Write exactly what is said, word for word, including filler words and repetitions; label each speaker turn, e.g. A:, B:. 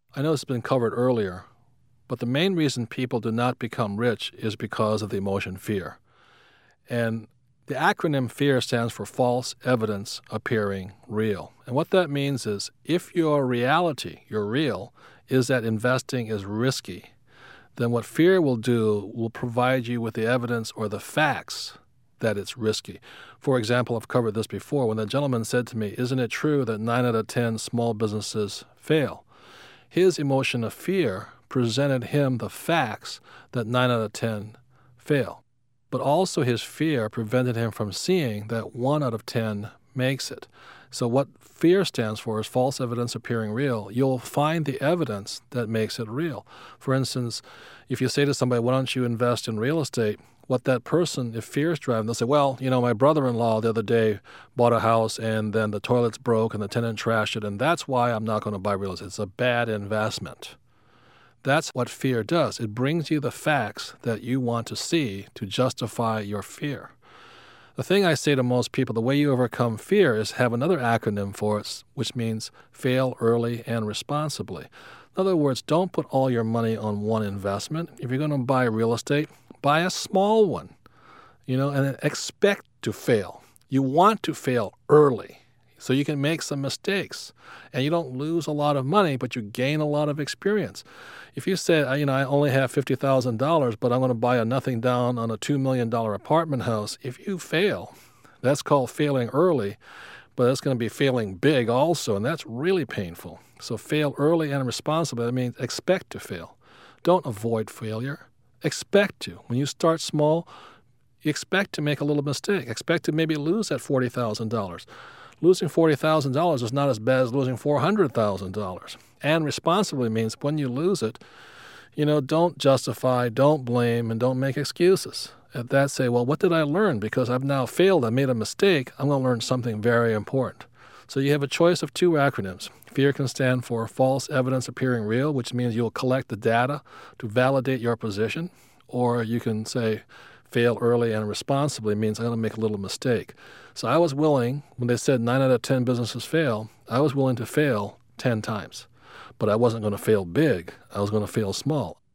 A: I know it's been covered earlier, but the main reason people do not become rich is because of the emotion fear. And the acronym FEAR stands for false evidence appearing real. And what that means is if your reality, your real, is that investing is risky, then what fear will do will provide you with the evidence or the facts that it's risky. For example, I've covered this before when the gentleman said to me, isn't it true that nine out of ten small businesses fail? His emotion of fear presented him the facts that nine out of ten fail. But also his fear prevented him from seeing that one out of ten makes it. So what fear stands for is false evidence appearing real. You'll find the evidence that makes it real. For instance, if you say to somebody, why don't you invest in real estate? What that person, if fear is driving, they'll say, well, you know, my brother-in-law the other day bought a house and then the toilets broke and the tenant trashed it, and that's why I'm not going to buy real estate. It's a bad investment. That's what fear does. It brings you the facts that you want to see to justify your fear. The thing I say to most people, the way you overcome fear is have another acronym for it, which means fail early and responsibly. In other words, don't put all your money on one investment. If you're going to buy real estate, buy a small one, you know, and expect to fail. You want to fail early so you can make some mistakes and you don't lose a lot of money, but you gain a lot of experience. If you say, you know, I only have fifty thousand dollars, but I'm going to buy a nothing down on a two million dollars apartment house, if you fail, that's called failing early, but that's going to be failing big also, and that's really painful. So fail early and responsibly. That means expect to fail. Don't avoid failure. Expect to. When you start small, you expect to make a little mistake. Expect to maybe lose that forty thousand dollars. Losing forty thousand dollars is not as bad as losing four hundred thousand dollars. And responsibly means when you lose it, you know, don't justify, don't blame, and don't make excuses. At that, say, well, what did I learn? Because I've now failed, I made a mistake, I'm going to learn something very important. So you have a choice of two acronyms. FEAR can stand for false evidence appearing real, which means you'll collect the data to validate your position. Or you can say fail early and responsibly means I'm going to make a little mistake. So I was willing, when they said nine out of ten businesses fail, I was willing to fail ten times. But I wasn't going to fail big. I was going to fail small.